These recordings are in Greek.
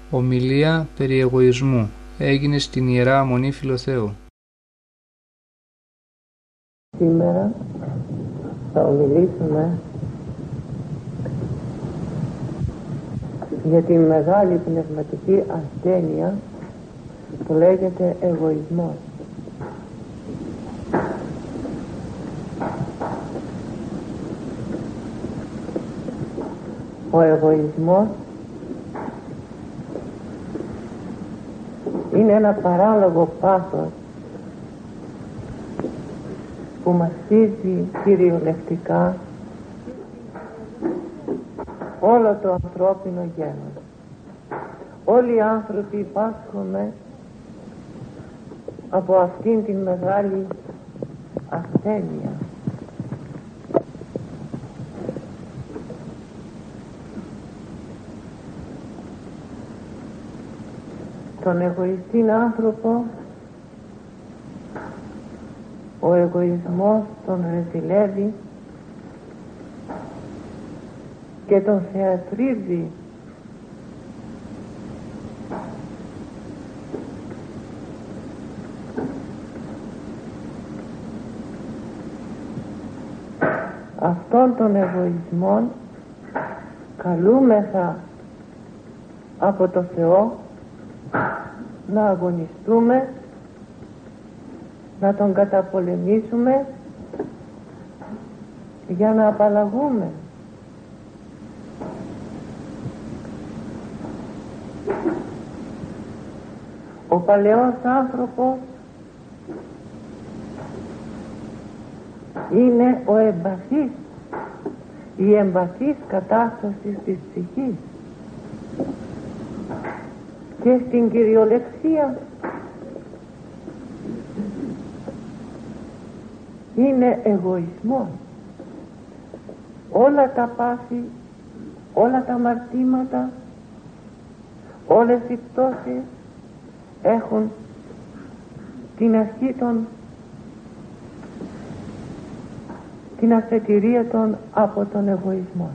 Ομιλία περί εγωισμού έγινε στην Ιερά Μονή Φιλοθέου. Σήμερα θα ομιλήσουμε για τη μεγάλη πνευματική ασθένεια που λέγεται εγωισμός. Ο εγωισμός είναι ένα παράλογο πάθος που μαστίζει κυριολεκτικά όλο το ανθρώπινο γένος. Όλοι οι άνθρωποι υπάσχουμε από αυτήν την μεγάλη ασθένεια. Τον εγωιστή άνθρωπο ο εγωισμός τον ρεζιλεύει και τον θεατρίζει. Αυτόν τον εγωισμό καλούμεθα από το Θεό να αγωνιστούμε, να τον καταπολεμήσουμε για να απαλλαγούμε. Ο παλαιός άνθρωπος είναι ο εμπαθής, η εμπαθής κατάσταση της ψυχής και στην κυριολεξία είναι εγωισμός. Όλα τα πάθη, όλα τα αμαρτήματα, όλες οι πτώσεις έχουν την αρχή των, την αφετηρία των από τον εγωισμό.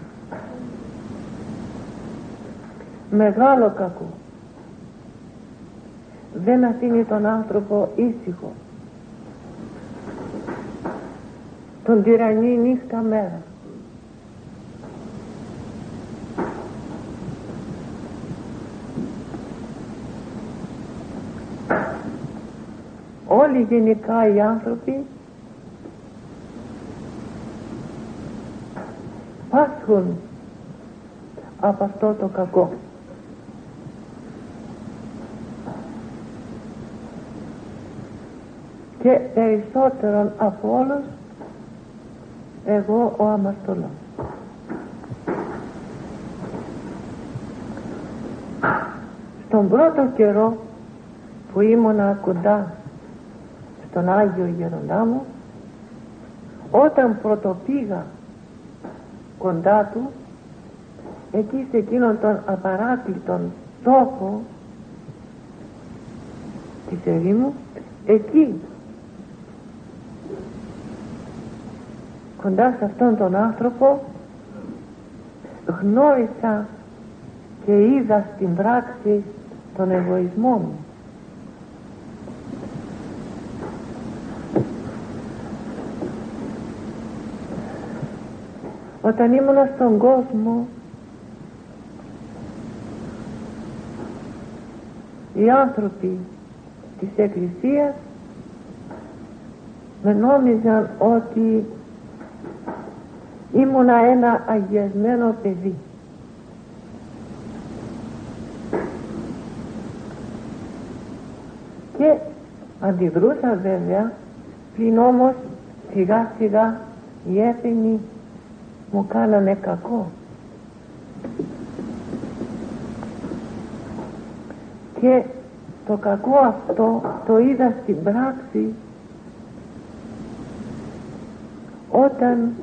Μεγάλο κακό. Δεν αφήνει τον άνθρωπο ήσυχο. Τον τυραννεί νύχτα μέρα. Όλοι γενικά οι άνθρωποι πάσχουν από αυτό το κακό. Και περισσότερον από όλους εγώ ο αμαρτωλός. Στον πρώτο καιρό που ήμουνα κοντά στον Άγιο Γεροντά μου, όταν πρωτοπήγα κοντά του, εκεί σε εκείνον τον απαράκλητον τόπο της ερήμου, εκεί κοντά σε αυτόν τον άνθρωπο γνώρισα και είδα στην πράξη τον εγωισμό μου. Όταν ήμουνα στον κόσμο, οι άνθρωποι της Εκκλησίας με νόμιζαν ότι ήμουνα ένα αγιασμένο παιδί. Και αντιδρούσα βέβαια, πλην όμως σιγά σιγά οι έπαινοι μου κάνανε κακό. Και το κακό αυτό το είδα στην πράξη όταν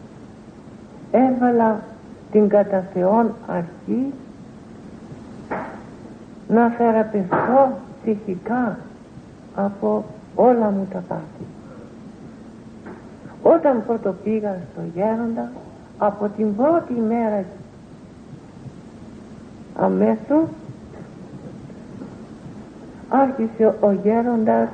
έβαλα την κατά Θεόν αρχή να θεραπευθώ ψυχικά από όλα μου τα πάθη. Όταν πρώτο πήγα στο Γέροντα, από την πρώτη μέρα αμέσως άρχισε ο γέροντας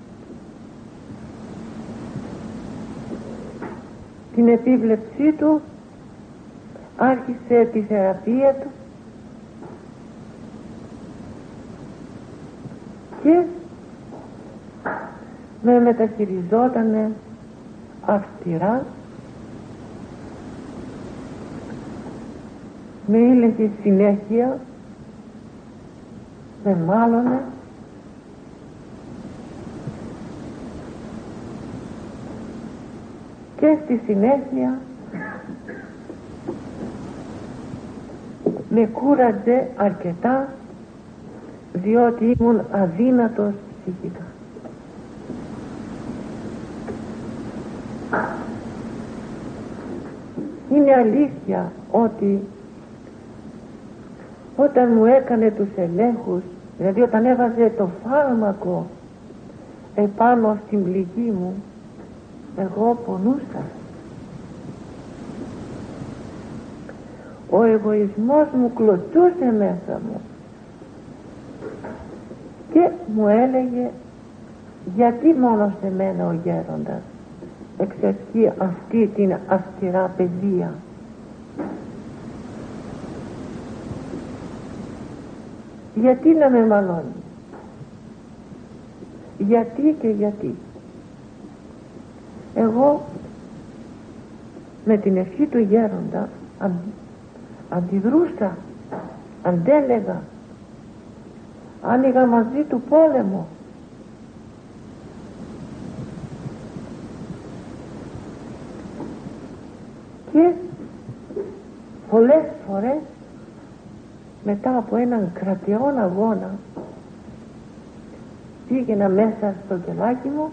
την επίβλεψή του, άρχισε τη θεραπεία του και με μεταχειριζότανε αυστηρά, με ήλεγε συνέχεια, με μάλωνε, και στη συνέχεια με κούραζε αρκετά, διότι ήμουν αδύνατος ψυχικά. Είναι αλήθεια ότι όταν μου έκανε τους ελέγχους, δηλαδή όταν έβαζε το φάρμακο επάνω στην πληγή μου, εγώ πονούσα. Ο εγωισμός μου κλωτσούσε μέσα μου και μου έλεγε, γιατί μόνο σε μένα ο γέροντας εξασκεί αυτή την αυστηρά παιδεία? Γιατί να με μαλώνει? Γιατί και γιατί? Εγώ με την ευχή του γέροντα αντιδρούσα, αντέλεγα, άνοιγα μαζί του πόλεμο. Και πολλές φορές μετά από έναν κρατιόν αγώνα πήγαινα μέσα στο κελάκι μου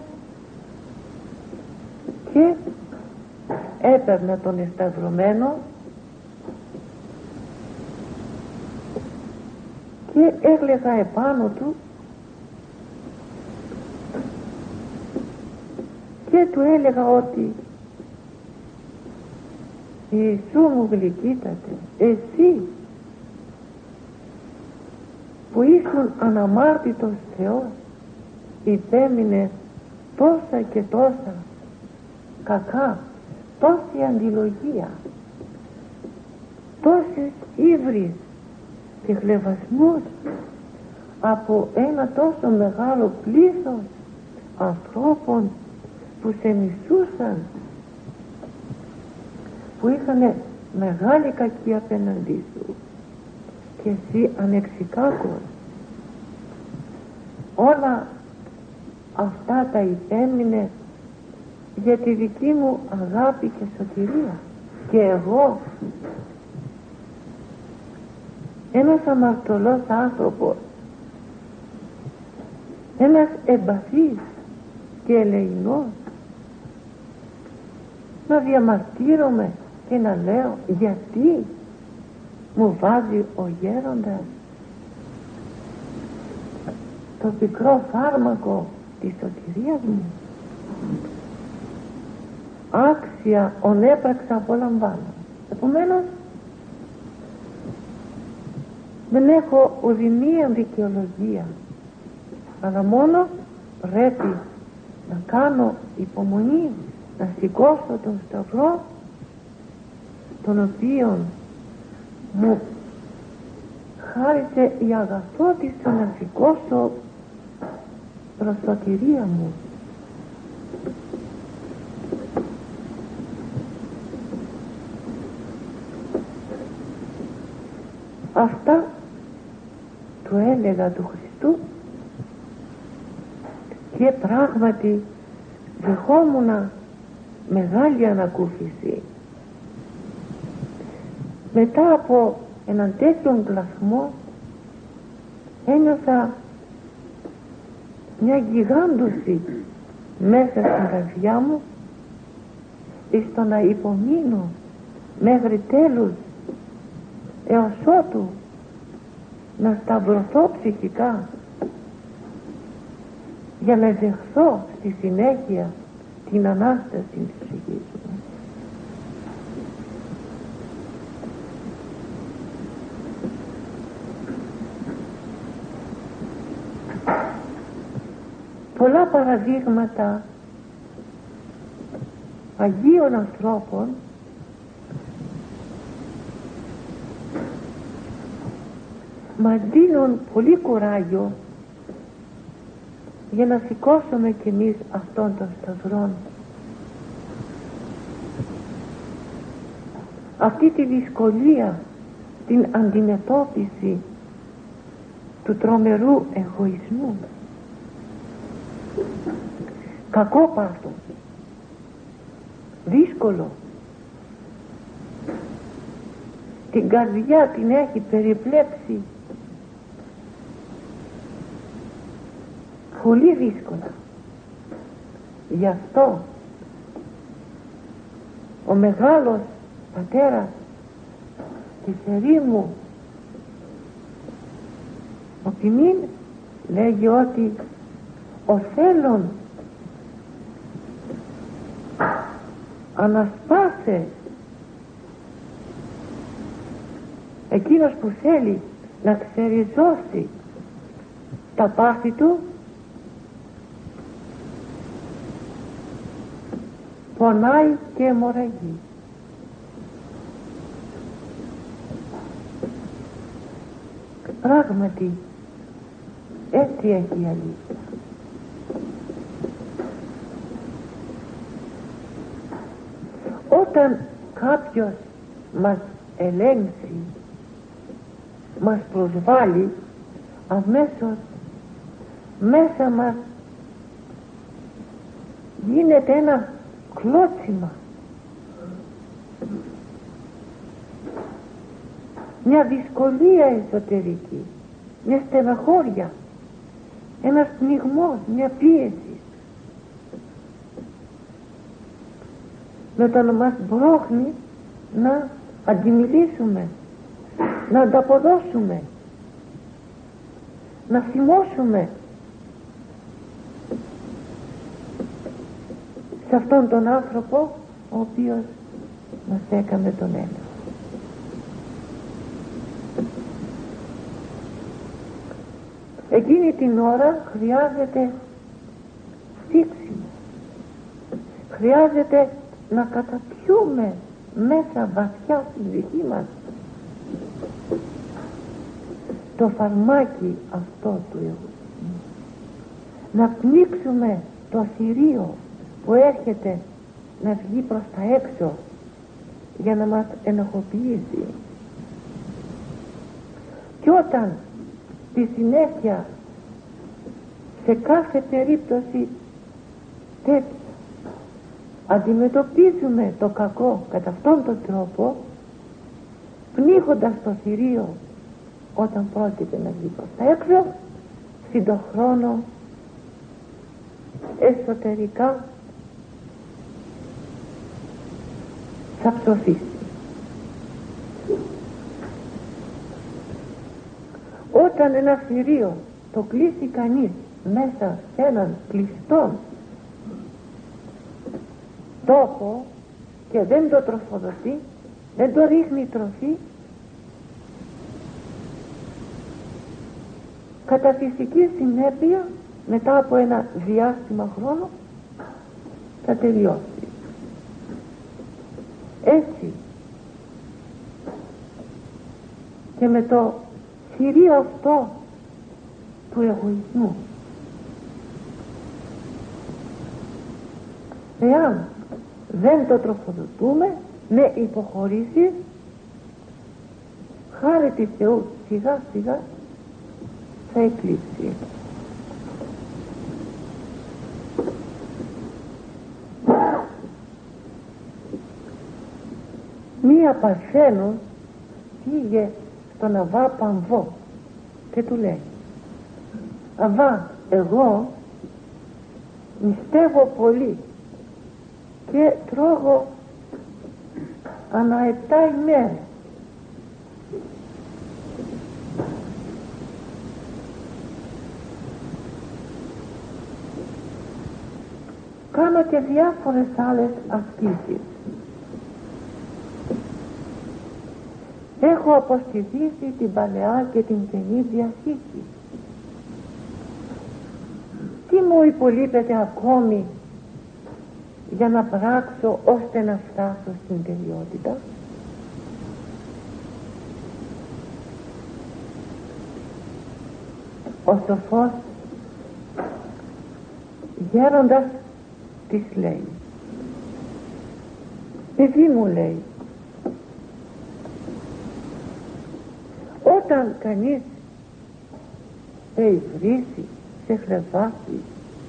και έπαιρνα τον εσταυρωμένο και έκλαιγα επάνω του και του έλεγα ότι Ιησού μου γλυκύτατε, εσύ που ήσουν αναμάρτητος Θεός υπέμεινε τόσα και τόσα κακά, τόση αντιλογία, τόσες ύβρις και χλευασμούς από ένα τόσο μεγάλο πλήθος ανθρώπων που σε μισούσαν, που είχαν μεγάλη κακία απέναντί σου και εσύ ανεξικάκος. Όλα αυτά τα υπέμεινε για τη δική μου αγάπη και σωτηρία, και εγώ, ένας αμαρτωλός άνθρωπος, ένας εμπαθής και ελεεινός, να διαμαρτύρομαι και να λέω γιατί μου βάζει ο γέροντας το πικρό φάρμακο της σωτηρίας μου? Άξια ονέπραξα απολαμβάνω. Επομένως δεν έχω ουδημία δικαιολογία, αλλά μόνο πρέπει να κάνω υπομονή, να σηκώσω τον σταυρό, τον οποίον μου χάρισε η αγαθότησα να σηκώσω προς σωτηρία μου. Αυτά του έλεγα του Χριστού και πράγματι δεχόμουνα μεγάλη ανακούφιση. Μετά από έναν τέτοιον πλασμό ένιωσα μια γιγάντωση μέσα στην καρδιά μου στο να υπομείνω μέχρι τέλους, έως ότου να σταυρωθώ ψυχικά για να δεχθώ στη συνέχεια την Ανάσταση της ψυχής μου. πολλά παραδείγματα Αγίων ανθρώπων μας δίνουν πολύ κουράγιο για να σηκώσουμε κι εμείς αυτόν τον σταυρό, αυτή τη δυσκολία, την αντιμετώπιση του τρομερού εγωισμού. Κακό πάθος, δύσκολο, την καρδιά την έχει περιπλέψει πολύ δύσκολα. Γι' αυτό ο μεγάλος πατέρας της ερήμου, ο Ποιμήν, λέγει ότι ο θέλων ανασπάσε, εκείνος που θέλει να ξεριζώσει τα πάθη του, πονάει και αιμορραγεί. Πράγματι έτσι έχει η αλήθεια. Όταν κάποιος μας ελέγξει, μας προσβάλλει, αμέσως μέσα μας γίνεται ένα κλώτσιμα, μια δυσκολία εσωτερική, μια στεναχώρια, ένας πνιγμός, μια πίεση, με το να μας μπρόχνει να αντιμιλήσουμε, να ανταποδώσουμε, να θυμώσουμε σε αυτόν τον άνθρωπο ο οποίος μας έκανε τον έλεγχο. Εκείνη την ώρα χρειάζεται στίξιμο, χρειάζεται να καταπιούμε μέσα βαθιά στην ψυχή μας το φαρμάκι αυτό του εγωισμού, να πνίξουμε το θηρίο που έρχεται να βγει προς τα έξω για να μας ενοχοποιήσει. Και όταν στη συνέχεια σε κάθε περίπτωση τέτοια αντιμετωπίζουμε το κακό κατά αυτόν τον τρόπο, πνίγοντας το θηρίο όταν πρόκειται να βγει προς τα έξω, συν τον χρόνο εσωτερικά θα ψοφήσει. Όταν ένα θηρίο το κλείσει κανείς μέσα σε έναν κλειστό τόπο και δεν το τροφοδοτεί, δεν το ρίχνει τροφή, κατά φυσική συνέπεια μετά από ένα διάστημα χρόνο θα τελειώσει. Έτσι και με το θηρίο αυτό του εγωισμού, εάν δεν το τροφοδοτούμε με υποχωρήσεις, χάρη της Θεού σιγά σιγά θα εκλείψει. Μία Παρθένος πήγε στον Αβά Παμβό και του λέει: Αβά, εγώ νηστεύω πολύ και τρώγω ανά 7 ημέρες. Κάνω και διάφορες άλλες ασκήσεις. Έχω αποστηθήσει την Παλαιά και την Καινή Διαθήκη. Τι μου υπολείπεται ακόμη για να πράξω ώστε να φτάσω στην τελειότητα? Ο σοφός γέροντας της λέει, παιδί μου, λέει, όταν κανείς σε υβρίσει, σε χλεβάσει,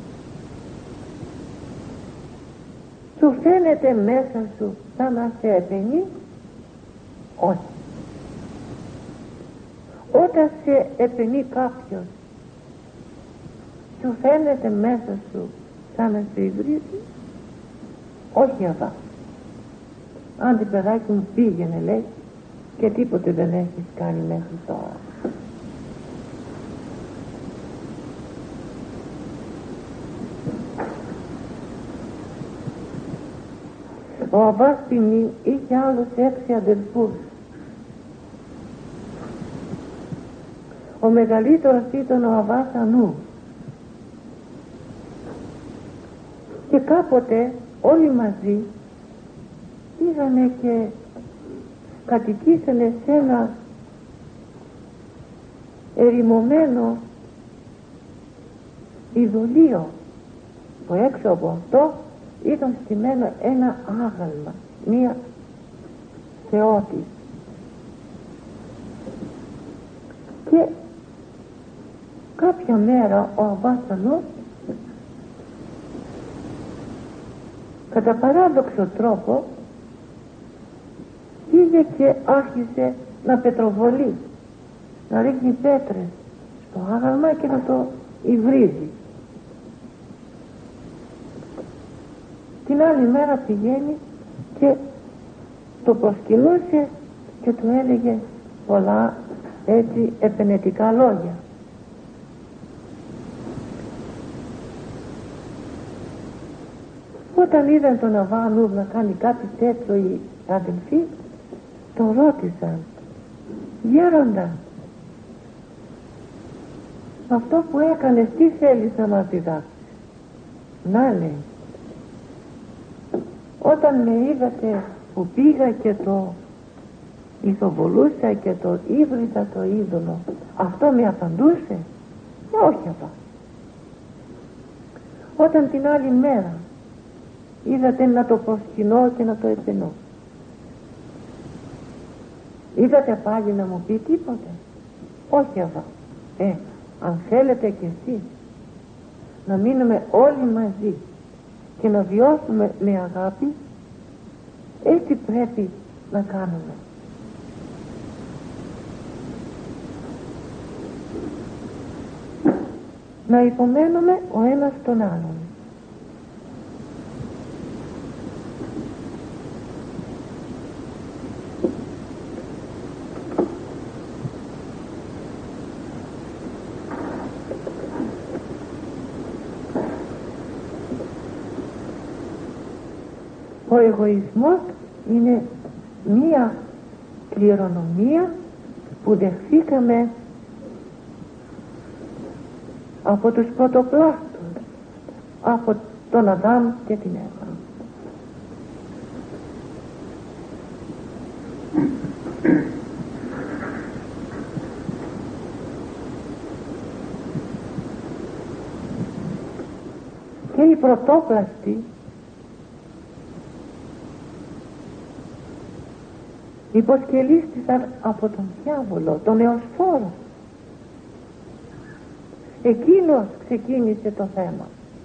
σου φαίνεται μέσα σου σαν να σε επενεί? Όχι. Όταν σε επενεί κάποιος, σου φαίνεται μέσα σου σαν να σε υβρίζει? Όχι, Αβά. Άντε παιδάκι μου, πήγαινε, λέει, και τίποτε δεν έχεις κάνει μέχρι τώρα. Ο Αββάς Πινή είχε άλλους 6 αδελφούς. Ο μεγαλύτερος ήταν ο Αββάς Ανού. Και κάποτε όλοι μαζί πήγανε και κατοικήσανε σε ένα ερημωμένο ειδωλείο, που έξω από αυτό ήταν στημένο ένα άγαλμα, μία θεότη. Και κάποια μέρα ο Αββάς Ανούς, κατά παράδοξο τρόπο, πήγε και άρχισε να πετροβολεί, να ρίχνει πέτρες στο άγαλμα και να το υβρίζει. Την άλλη μέρα πηγαίνει και το προσκυνούσε και του έλεγε πολλά έτσι επενετικά λόγια. Όταν είδαν τον Αββά Ανού να κάνει κάτι τέτοιο οι αδελφοί, τον ρώτησαν, γέροντα, αυτό που έκανες τι θέλεις να μας διδάξεις? Να, λέει, όταν με είδατε που πήγα και το ηθοβολούσα και το ύβριζα το είδωλο, αυτό με απαντούσε? Όχι, Αββά. Όταν την άλλη μέρα είδατε να το προσκυνώ και να το επενώ, είδατε πάλι να μου πει τίποτε? Όχι, Αββά. Αν θέλετε κι εσείς να μείνουμε όλοι μαζί και να βιώσουμε με αγάπη, έτσι πρέπει να κάνουμε. Να υπομένουμε ο ένας τον άλλον. Ο εγωισμός είναι μία κληρονομία που δεχθήκαμε από τους πρωτοπλάστους, από τον Αδάμ και την Εύα. Και οι πρωτόπλαστοι υποσκελίστηκαν από τον διάβολο, τον Εωσφόρο. Εκείνος ξεκίνησε το θέμα.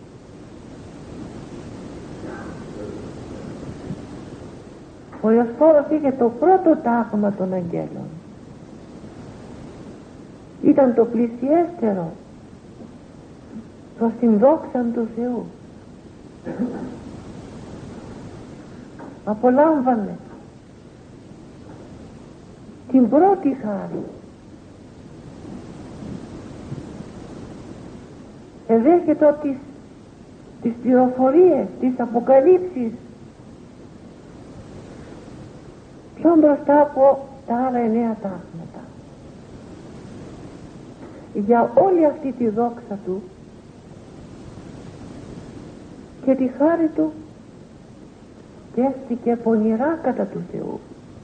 Ο Εωσφόρος είχε το πρώτο τάγμα των αγγέλων. Ήταν το πλησιέστερο προς την δόξα του Θεού. Απολάμβανε την πρώτη χάρη. Εδέχεται τις πληροφορίες, τις αποκαλύψεις πιο μπροστά από τα άλλα 9 τάγματα. Για όλη αυτή τη δόξα του και τη χάρη του και έστηκε πονηρά κατά του Θεού.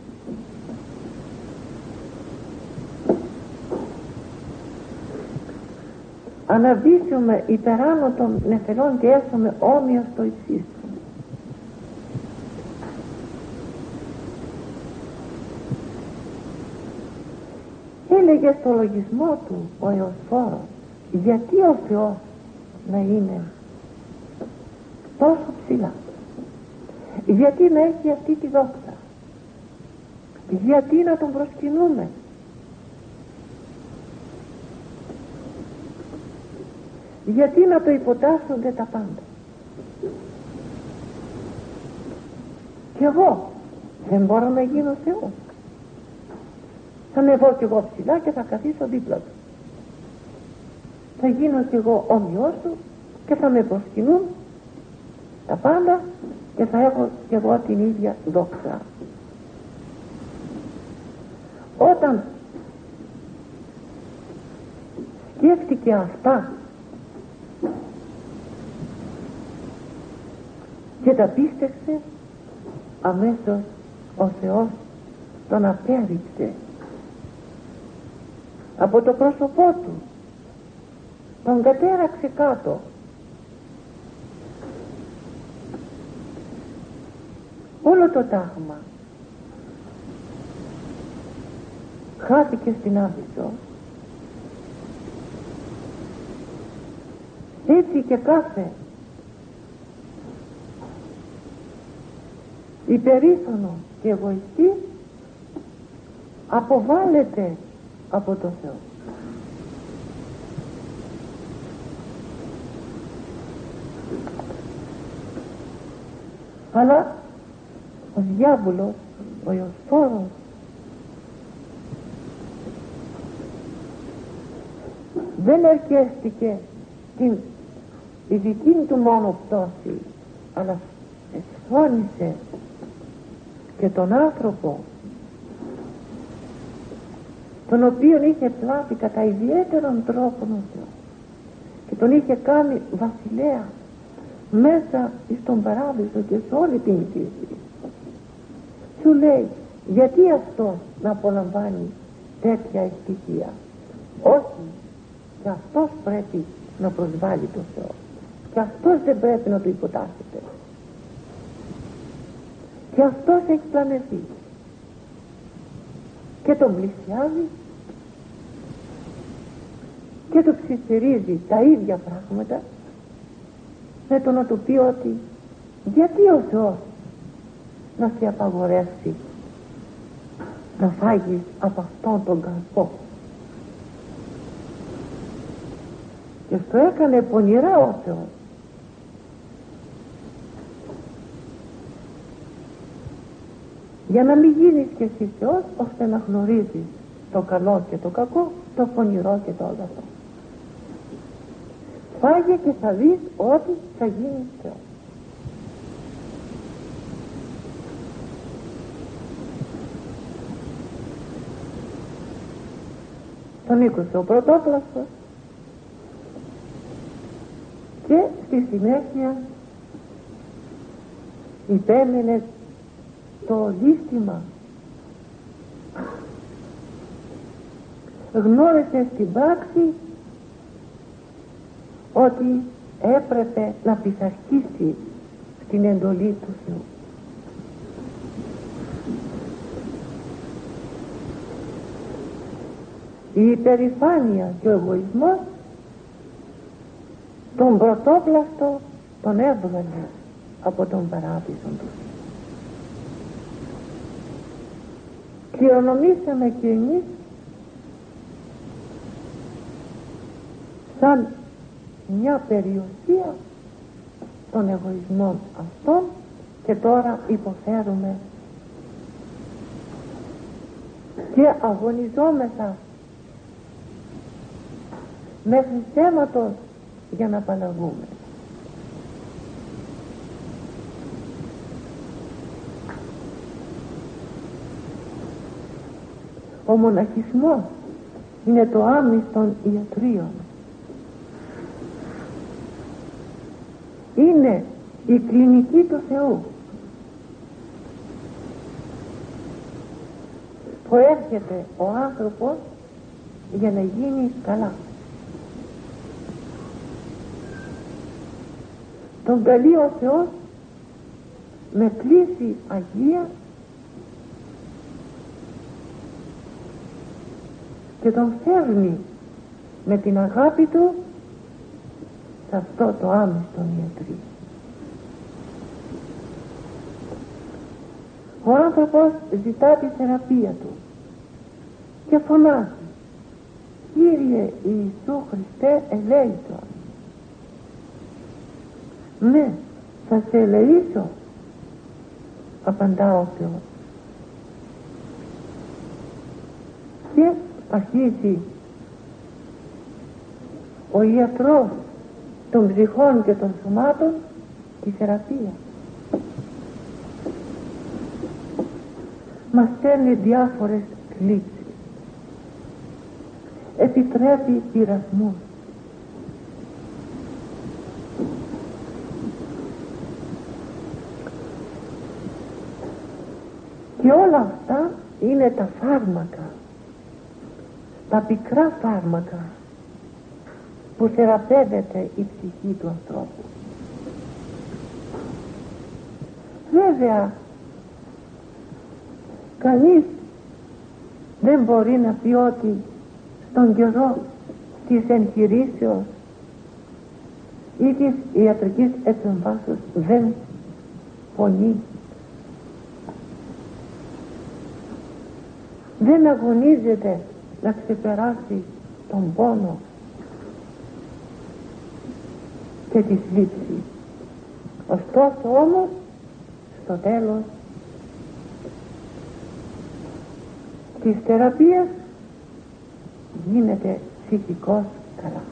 Αναβήσουμε υπεράνω των νεφελών και έσωμε όμοια στο υψίστον. Έλεγε στο λογισμό του ο Εωσφόρος, γιατί ο Θεός να είναι τόσο ψηλά, γιατί να έχει αυτή τη δόξα, γιατί να τον προσκυνούμε, γιατί να το υποτάσσονται τα πάντα. Κι εγώ δεν μπορώ να γίνω Θεός. Θα ανεβώ κι εγώ ψηλά και θα καθίσω δίπλα του. Θα γίνω κι εγώ όμοιος του και θα με προσκυνούν τα πάντα και θα έχω κι εγώ την ίδια δόξα. Όταν σκέφτηκε αυτά και τα πίστευσε, αμέσως ο Θεός τον απέριψε από το πρόσωπό του, τον κατέραξε κάτω. Όλο το τάγμα χάθηκε στην Άβυσσο. Έτσι και κάθε υπερήφανο και εγωιστή αποβάλλεται από το Θεό. Αλλά ο διάβολος, ο Ιωσφόρος, δεν αρκέστηκε την ειδική του μόνο πτώση, αλλά εσφώνησε και τον άνθρωπο, τον οποίον είχε πλάβει κατά ιδιαίτερον τρόπον ο Θεός και τον είχε κάνει βασιλέα μέσα στον παράδεισο και σε όλη την φύση. Σου λέει, γιατί αυτός να απολαμβάνει τέτοια ευτυχία? Όχι, και αυτός πρέπει να προσβάλλει το Θεό και αυτός δεν πρέπει να του υποτάσσεται και αυτός έχει πλανεθεί και τον πλησιάζει και του ψιθυρίζει τα ίδια πράγματα με το να του πει ότι γιατί ο Θεός να σε απαγορεύσει να φάγεις από αυτόν τον καρπό. Και στο έκανε πονηρά ο Θεός. Για να μην γίνεις και εσύ Θεός, ώστε να γνωρίζεις το καλό και το κακό, το πονηρό και το αγαθό. Φάγε και θα δεις ότι θα γίνεις Θεός. Τον ήκουσε ο πρωτόπλαστος και στη συνέχεια υπέμενε το λύστημα. Γνώρισε στην πράξη ότι έπρεπε να πειθαρχήσει στην εντολή του Θεού. Η υπερηφάνεια και ο εγωισμός τον πρωτόπλαστο τον έβγαλε από τον παράδεισο του. Κληρονομήσαμε και εμείς σαν μια περιουσία των εγωισμών αυτών και τώρα υποφέρουμε και αγωνιζόμεθα μέχρι θέματος για να απαλλαγούμε. Ο μοναχισμός είναι το άμυς των ιατρίων. Είναι η κλινική του Θεού που έρχεται ο άνθρωπος για να γίνει καλά. Τον καλεί ο Θεός με κλίση Αγία και τον φέρνει με την αγάπη του σε αυτό το άμεστο ιατρή. Ο άνθρωπος ζητά τη θεραπεία του και φωνάζει: Κύριε Ιησού Χριστέ, ελέησον. Ναι, θα σε ελεήσω, απαντά ο Θεός. Και αρχίζει ο ιατρός των ψυχών και των σωμάτων τη θεραπεία. Μας στέλνει διάφορες θλίψεις, επιτρέπει πειρασμούς, και όλα αυτά είναι τα φάρμακα, τα πικρά φάρμακα που θεραπεύεται η ψυχή του ανθρώπου. Βέβαια κανείς δεν μπορεί να πει ότι στον καιρό της εγχειρήσεως ή της ιατρικής επεμβάσεως δεν πονεί, δεν αγωνίζεται να ξεπεράσει τον πόνο και τη θλίψη. Ωστόσο όμως στο τέλος της θεραπείας γίνεται ψυχικός καλά.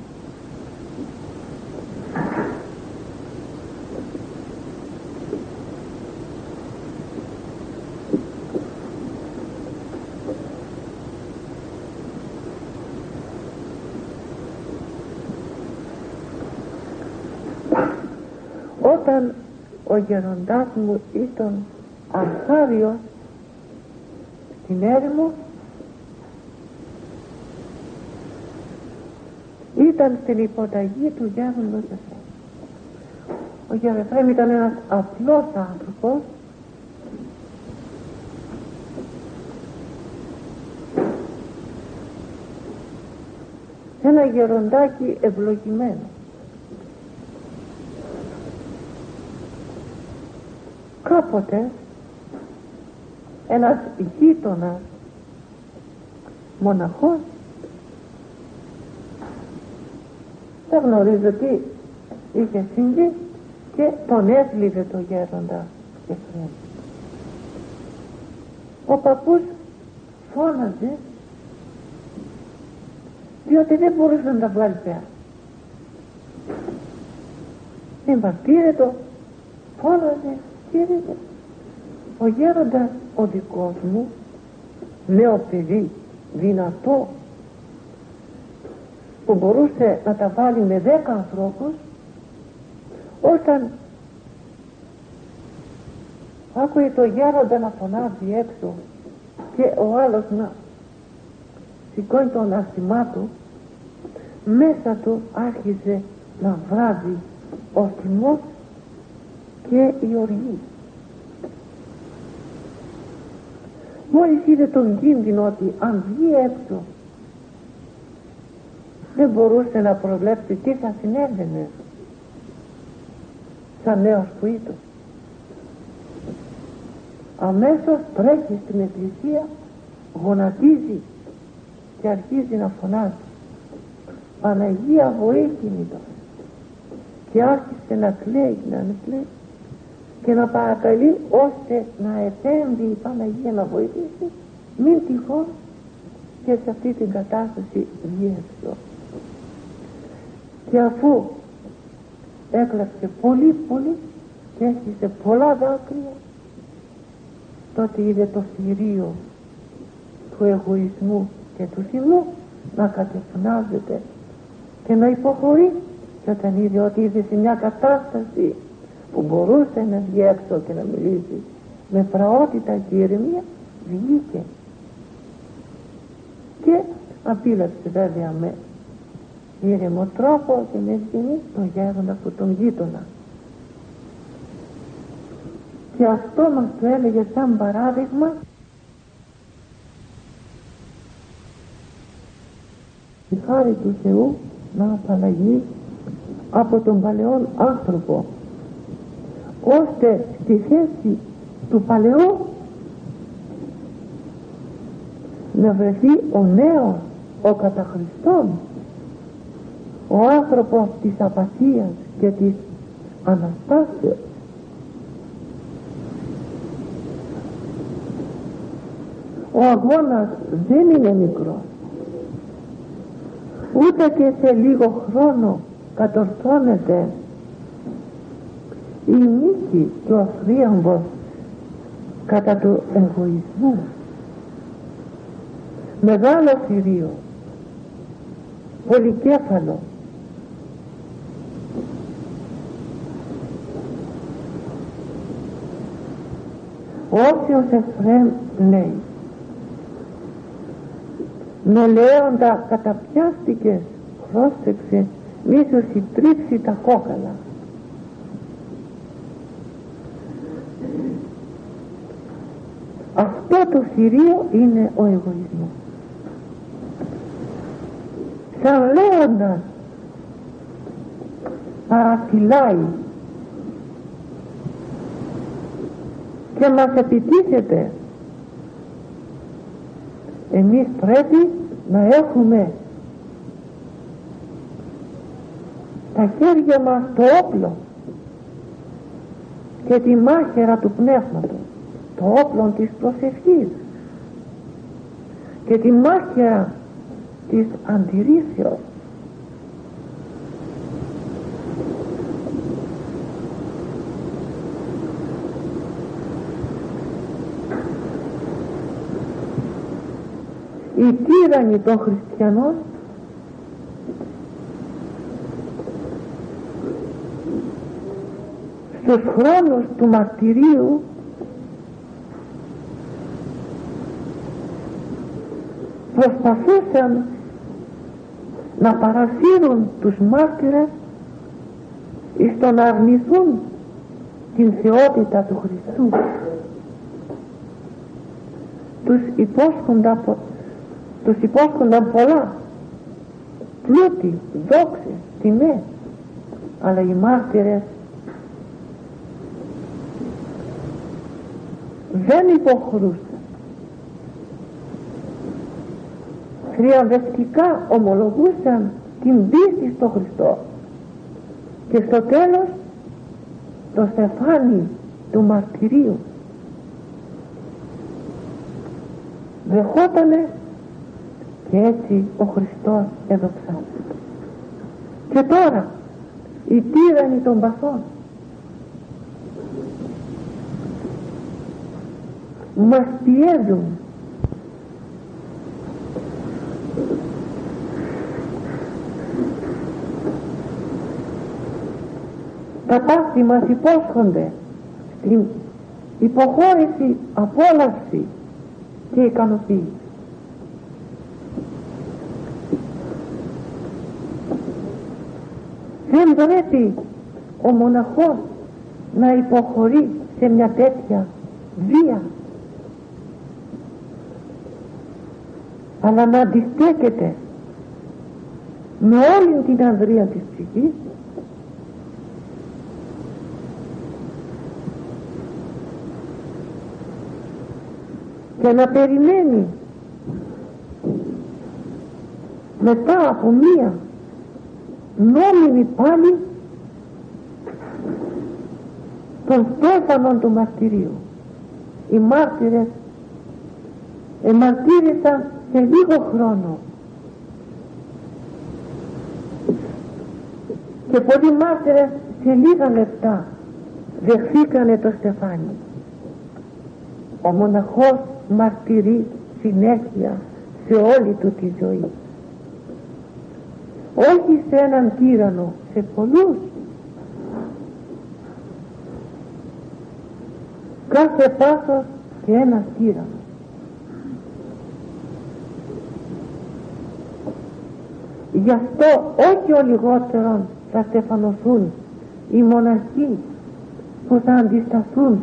Όταν ο γεροντάς μου ήταν αρχάριος στην έρημο, ήταν στην υποταγή του γέροντος Εφραίμ. Ο γέροντος Εφραίμ ήταν ένας απλός άνθρωπος, ένα γεροντάκι ευλογημένο. Κάποτε ένας γείτονας μοναχός, δεν γνωρίζω τι είχε συμβεί, και τον έθλιβε το γέροντα Εφραίμ. Ο παππούς φώναζε διότι δεν μπορούσε να τα βγάλει πέρα. Πήρε το, φώναζε, κύριε. Ο γέροντας ο δικός μου, νέο παιδί, δυνατό, που μπορούσε να τα βάλει με 10 ανθρώπους, όταν άκουε το γέροντα να φωνάζει έξω και ο άλλος να σηκώνει το ανάστημά του, μέσα του άρχιζε να βράζει ο θυμός και η οργή. Μόλις είδε τον κίνδυνο ότι αν βγει έξω δεν μπορούσε να προβλέψει τι θα συνέβαινε σαν νέος που ήταν, αμέσως τρέχει στην εκκλησία, γονατίζει και αρχίζει να φωνάζει «Παναγία βοήθηνη το», και άρχισε να κλαίει, και να παρακαλεί ώστε να επέμβει η Παναγία να βοηθήσει, μην τυχόν και σε αυτή την κατάσταση βγει έξω. Και αφού έκλαψε πολύ και έχισε πολλά δάκρυα, τότε είδε το θηρίο του εγωισμού και του θυμού να κατεφνάζεται και να υποχωρεί, και όταν είδε ότι είδε σε μια κατάσταση που μπορούσε να βγει έξω και να μιλήσει με πραότητα και ηρεμία, βγήκε και απείλαψε βέβαια με ήρεμο τρόπο και με ευγενή τον γέροντα από τον γείτονα. Και αυτό μας το έλεγε σαν παράδειγμα η χάρη του Θεού να απαλλαγεί από τον παλαιόν άνθρωπο, ώστε στη θέση του παλαιού να βρεθεί ο νέος, ο κατά Χριστόν, ο άνθρωπος της απαθίας και της Αναστάσεως. Ο αγώνας δεν είναι μικρός, ούτε και σε λίγο χρόνο κατορθώνεται η νίκη και ο θρίαμβος κατά του εγωισμού. Μεγάλο θηρίο, πολυκέφαλο, όσιος Εφραίμ λέει, με λέοντα καταπιάστηκες, πρόσεξε, μη σου συντρίψει τα κόκαλα. Αυτό το θηρίο είναι ο εγωισμός. Σαν λέοντας παραφυλάει και μας επιτίθεται. Εμείς πρέπει να έχουμε τα χέρια μας το όπλο και τη μάχαιρα του πνεύματος, το όπλο της προσευχής και τη μάχαιρα της αντιρρήσεως. Οι τύραννοι των χριστιανών στους χρόνους του μαρτυρίου προσπαθούσαν να παρασύρουν τους μάρτυρες εις το να αρνηθούν την θεότητα του Χριστού. Τους υπόσχονταν πολλά, πλούτη, δόξες, τιμές, αλλά οι μάρτυρες δεν υποχωρούσαν. Θριαμβευτικά ομολογούσαν την πίστη στο Χριστό και στο τέλος το στεφάνι του μαρτυρίου δεχότανε και έτσι ο Χριστός εδοξάζεται. Και τώρα οι τύραννοι των παθών μας πιέζουν τα πάθη μας υπόσχονται στην υποχώρηση, απόλαυση και ικανοποίηση. Δεν πρέπει ο μοναχός να υποχωρεί σε μια τέτοια βία, αλλά να αντιστέκεται με όλη την ανδρεία της ψυχής και να περιμένει μετά από μία νόμιμη πάλι των στέφανων του μαρτυρίου. Οι μάρτυρες εμαρτύρησαν σε λίγο χρόνο και πολλοί μάρτυρες σε λίγα λεπτά δεχθήκανε το στεφάνι. Ο μοναχός μαρτυρεί συνέχεια σε όλη του τη ζωή, όχι σε έναν τύραννο, σε πολλούς. κάθε πάθος και ένα κύραμα. Γι' αυτό όχι ο λιγότερον θα στεφανωθούν οι μοναχοί που θα αντισταθούν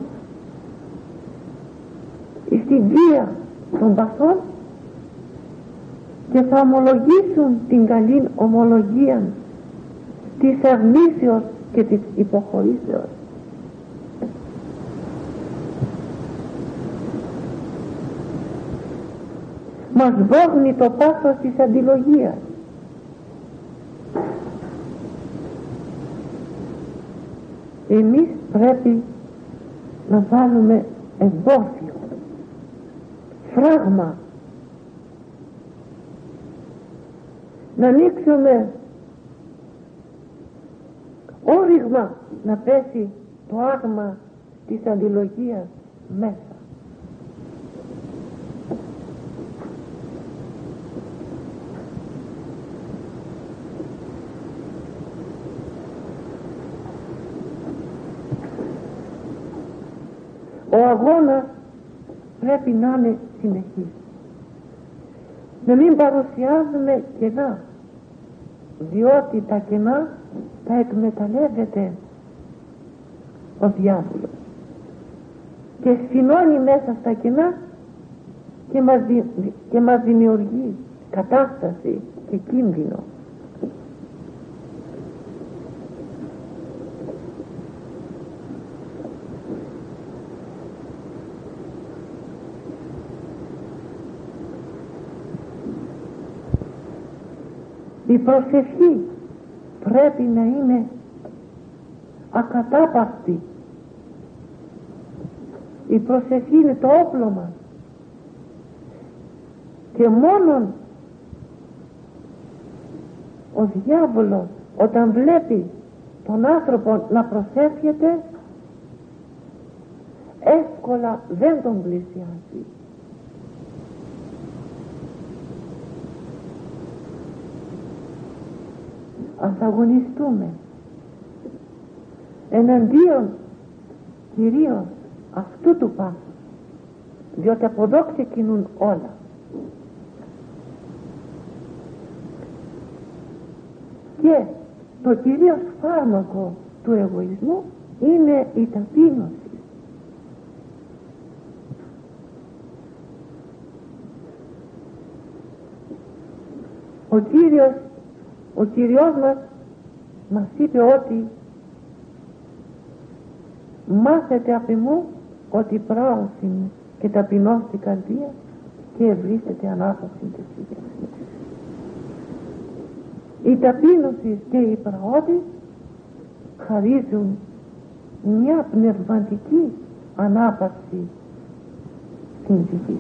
στην βία των παθών και θα ομολογήσουν την καλή ομολογία της αρνήσεως και της υποχωρήσεως. Μας δόχνει το πάθος της αντιλογίας. Εμείς πρέπει να βάλουμε εμπόδιο, φράγμα, να ανοίξουμε όριγμα να πέσει το άγμα της αντιλογίας μέσα. Ο αγώνας πρέπει να είναι συνεχής. Να μην παρουσιάζουμε κενά, διότι τα κενά τα εκμεταλλεύεται ο διάβολος και σφινώνει μέσα στα κενά και μας δημιουργεί κατάσταση και κίνδυνο. Η προσευχή πρέπει να είναι ακατάπαυστη. Η προσευχή είναι το όπλο μας και μόνον ο διάβολος όταν βλέπει τον άνθρωπο να προσεύχεται εύκολα δεν τον πλησιάζει. Ας αγωνιστούμε εναντίον κυρίως αυτού του πάθους, διότι από εδώ ξεκινούν όλα. Και το κυρίως φάρμακο του εγωισμού είναι η ταπείνωση. Ο Κύριος μας είπε ότι μάθετε απ' εμού ότι πράος είναι και ταπεινός στην καρδία και ευρύσετε ανάπαυση και σιγουριά. Η ταπείνωση και η πραότη χαρίζουν μια πνευματική ανάπαυση στην ψυχή.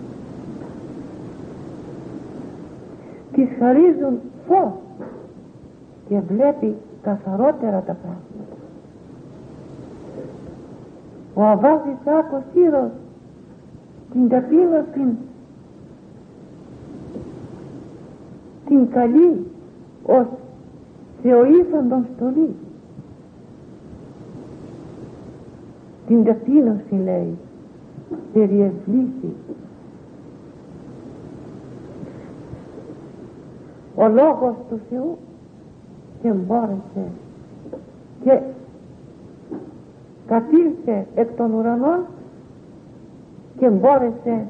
Της χαρίζουν φως και βλέπει καθαρότερα τα πράγματα. Ο Αββάς Ισάκος Σύρος την ταπείνωση την καλή ως θεοήθαντον στολή. Την ταπείνωση λέει περιευλήθη. Ο λόγος του Θεού και μπόρεσε και κατήλθε εκ των ουρανών και μπόρεσε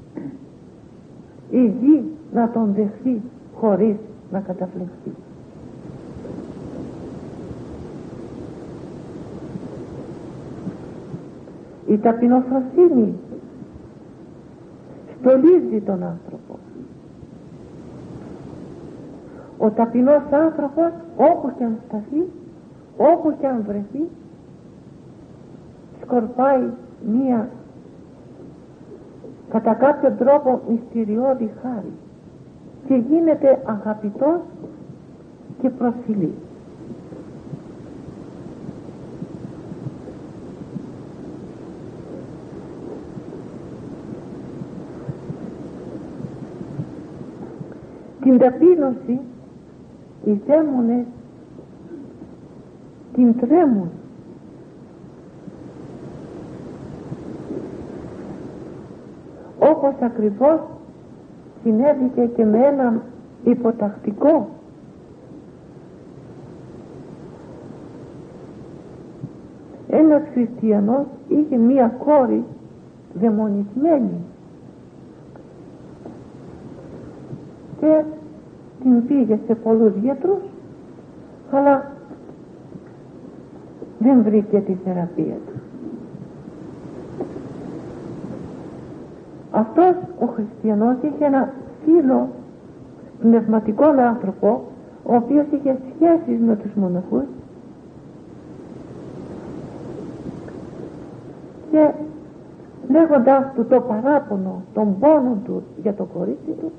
η γη να τον δεχθεί χωρίς να καταφλεχθεί. Η ταπεινοφροσύνη στολίζει τον άνθρωπο. Ο ταπεινός άνθρωπος όπου και αν σταθεί, όπου και αν βρεθεί, σκορπάει μία κατά κάποιο τρόπο μυστηριώδη χάρη και γίνεται αγαπητός και προσφυλής. Την ταπείνωση οι δαίμονες την τρέμουν. όπως ακριβώς συνέβηκε και με έναν υποτακτικό. Ένας χριστιανός είχε μία κόρη δαιμονισμένη και την πήγε σε πολλούς γιατρούς, αλλά δεν βρήκε τη θεραπεία του. Αυτός ο χριστιανός είχε ένα φίλο πνευματικό άνθρωπο, ο οποίος είχε σχέσεις με τους μοναχούς, και λέγοντας του το παράπονο, τον πόνο του για το κορίτσι του,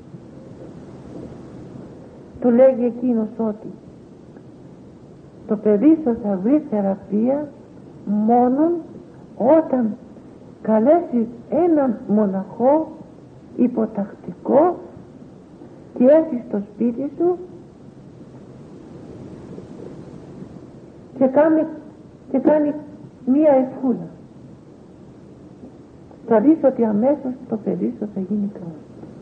του λέγει εκείνος ότι το παιδί σου θα βρει θεραπεία μόνον όταν καλέσει έναν μοναχό υποτακτικό και έρθει στο σπίτι σου και κάνει μία ευχούλα. Θα δεις ότι αμέσως το παιδί σου θα γίνει καλό.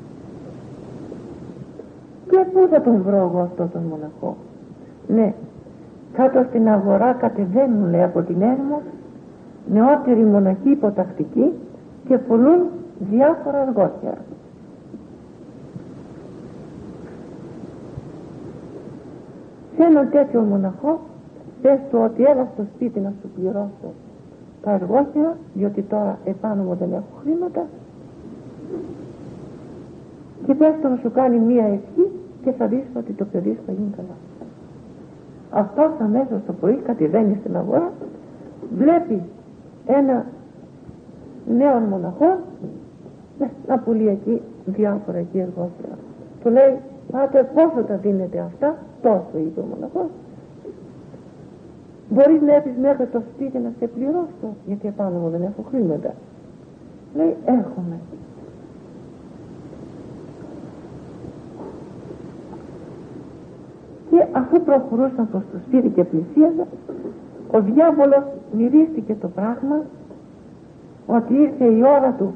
Και πού θα τον βρω εγώ αυτόν τον μοναχό? Ναι, κάτω στην αγορά κατεβαίνουν, λέει, από την έρημο νεότεροι μοναχοί υποτακτικοί και πουλούν διάφορα αργότερα. Σε έναν τέτοιο μοναχό πες του ότι έλα στο σπίτι να σου πληρώσω τα αργότερα, διότι τώρα επάνω μου δεν έχω χρήματα, και πες του να σου κάνει μία ευχή και θα δεις ότι το παιδί σου θα γίνει καλά. Αυτός αμέσως το πρωί κατεβαίνει στην αγορά, βλέπει ένα νέο μοναχό να πουλεί εκεί διάφορα εκεί εργότερα. Του λέει, πάτε, πόσο τα δίνετε αυτά? Τόσο, είπε ο μοναχός. Μπορείς να έρθεις μέχρι το σπίτι να σε πληρώσω, γιατί επάνω μου δεν έχω χρήματα? Λέει, έχουμε. Και αφού προχωρούσαν προς το σπίτι και πλησίαζαν, ο διάβολος μυρίστηκε το πράγμα ότι ήρθε η ώρα του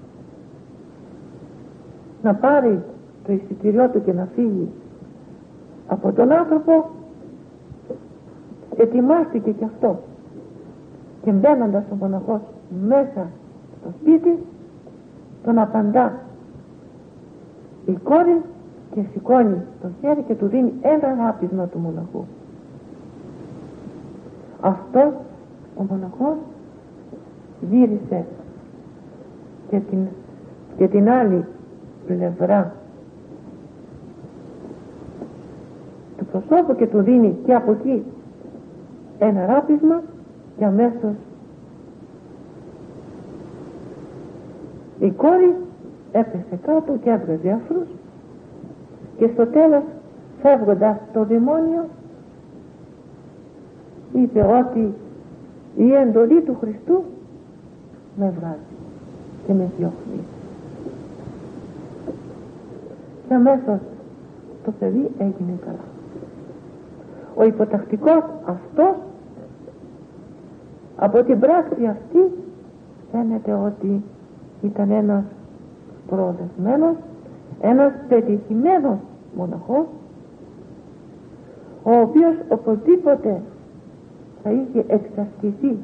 να πάρει το εισιτήριό του και να φύγει από τον άνθρωπο. Ετοιμάστηκε και αυτό, και μπαίνοντας ο μοναχός μέσα στο σπίτι, τον απαντά η κόρη και σηκώνει το χέρι και του δίνει ένα ράπισμα του μοναχού. Αυτός ο μοναχός γύρισε και την άλλη πλευρά του προσώπου και του δίνει και από εκεί ένα ράπισμα, και αμέσως η κόρη έπεσε κάτω και έβγαζε αφρούς, και στο τέλος, φεύγοντας το δαιμόνιο, είπε ότι η εντολή του Χριστού με βγάζει και με διώχνει. Και αμέσως το παιδί έγινε καλά. Ο υποτακτικός αυτός, από την πράξη αυτή φαίνεται ότι ήταν ένας προοδεσμένος, ένας πετυχημένος μοναχός, ο οποίος οπωσδήποτε θα είχε εξασκηθεί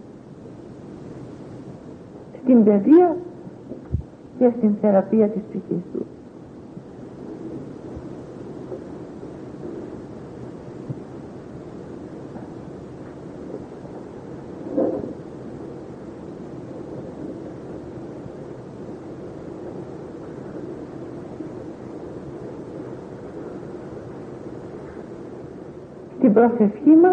στην παιδεία και στην θεραπεία της ψυχής του. Στην προσευχή μας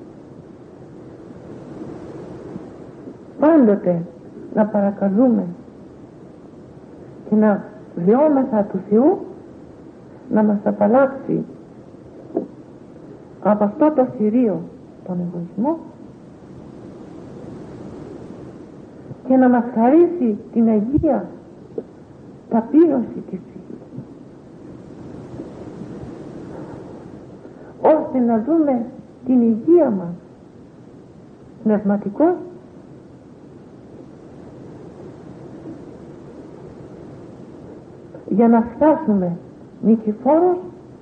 πάντοτε να παρακαλούμε και να βιώμεθα του Θεού να μας απαλλάξει από αυτό το θηρίο, τον εγωισμό, και να μας χαρίσει την αγία ταπείνωση της ψυχής, ώστε να δούμε την υγεία μας πνευματικώς για να φτάσουμε νικηφόρος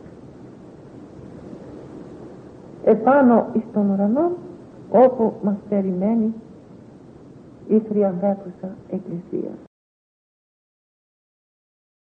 επάνω εις τον ουρανό, όπου μας περιμένει η θριαμβεύουσα Εκκλησία.